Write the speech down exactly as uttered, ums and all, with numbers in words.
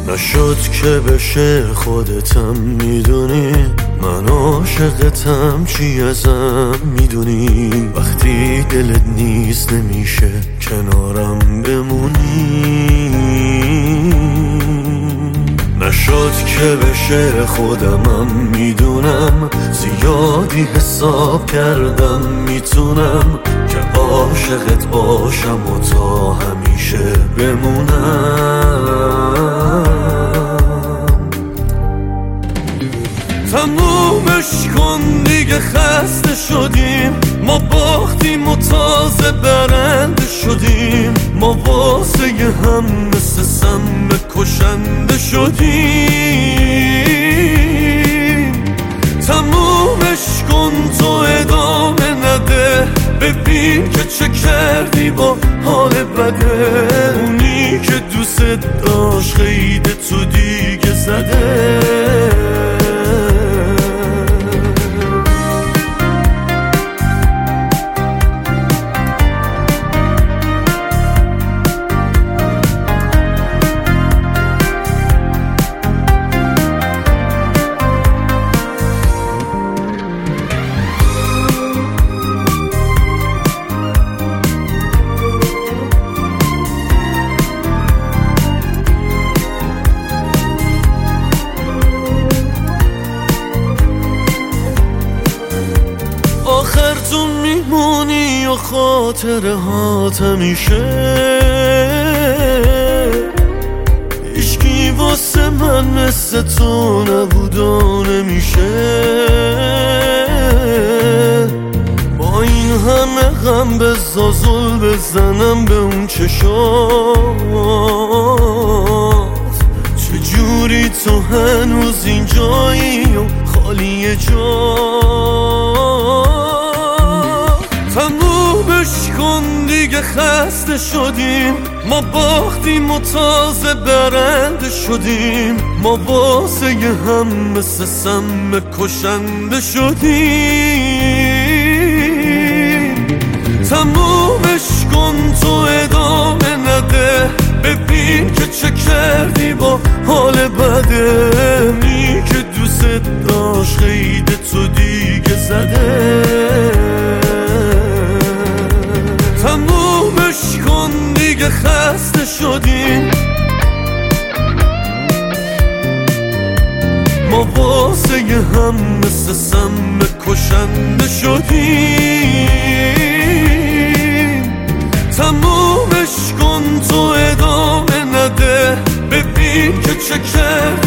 نشد که بشه خودتم میدونی، من عاشقتم چی ازم میدونی. وقتی دلت نیست نمیشه کنارم بمونی. نشد که بشه خودمم میدونم، زیادی حساب کردم میتونم که عاشقت باشم و تا همیشه بمونم. تمومش کن دیگه، خسته شدیم، ما باختیم و تازه برنده شدیم. ما واسه هم مثل سم کشنده شدیم. تمومش کن تو ادامه نده، ببین که چه کردی با حال بده. اونی که دوست داشت خیده تو دیگه زده. آخر تو میمونی و خاطره هات همیشه. هیچکی واسه من مثل تو نبود و نمیشه. با این همه غم به زازل بزنم به اون چشات. چجوری تو هنوز اینجایی و خالی جا. تمومش کن دیگه، خسته شدیم، ما باختیم و تازه برنده شدیم. ما واسه هم مثل سم کشنده شدیم. تمومش کن تو ادامه نده، ببین که چه کردی با حال بده. می که دوست داشت خیده تو دیگه زده. تمومش کن دیگه، خسته شدیم، ما واسه هم مثل سم کشنده شدیم. تمومش کن تو ادامه نده، ببین که چه کرد